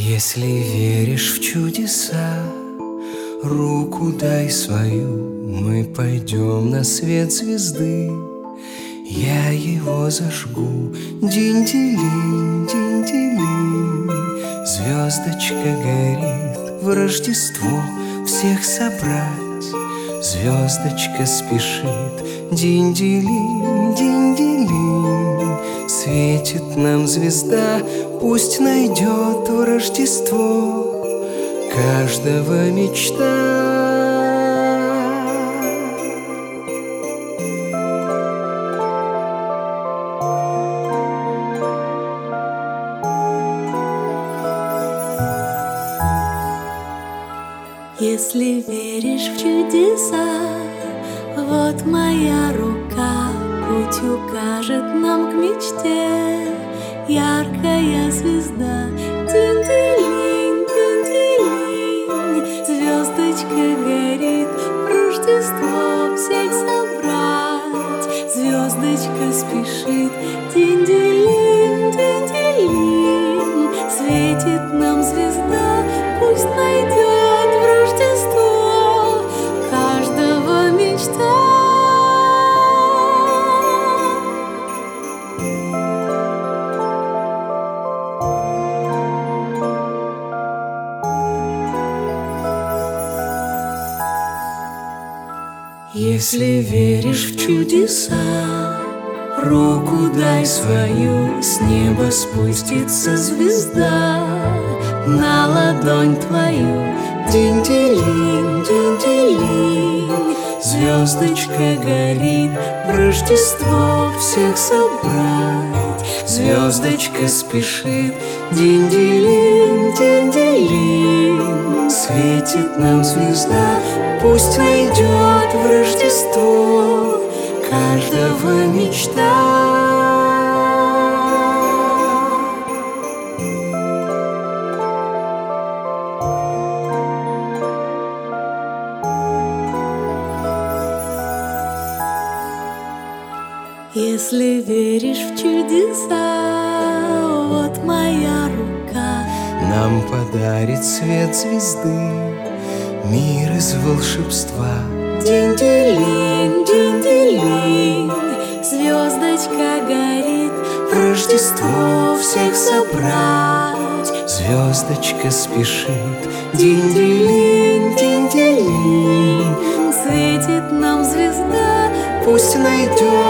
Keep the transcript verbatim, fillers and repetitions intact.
Если веришь в чудеса, руку дай свою, мы пойдем на свет звезды. Я его зажгу, динь-дилинь, динь-дилинь. Звездочка горит, в Рождество всех собрать. Звездочка спешит, динь-дилинь, динь-дилинь. Светит нам звезда, пусть найдет в Рождество каждого мечта. Если веришь в чудеса, вот моя рука путь укажет нам к мечте. Яркая звезда, динь-дилинь, динь-дилинь. Звездочка горит, в Рождество всех собрать. Звездочка спешит, динь-дилинь, динь-дилинь. Светит нам звезда, пусть найдет каждого мечта. Если веришь в чудеса, руку дай свою, с неба спустится звезда на ладонь твою. Динь-дилинь, динь-дилинь. Звездочка горит, в Рождество всех собрать. Звездочка спешит, динь-дилинь, динь-дилинь. Светит нам звезда, пусть найдет в Рождество каждого мечта. Если веришь в чудеса, вот моя рука нам подарит свет звезды, мир из волшебства. Динь-дилинь, динь-дилинь. Звездочка горит, в Рождество всех собрать. Звездочка спешит, динь-дилинь, динь-дилинь. Светит нам звезда, пусть найдет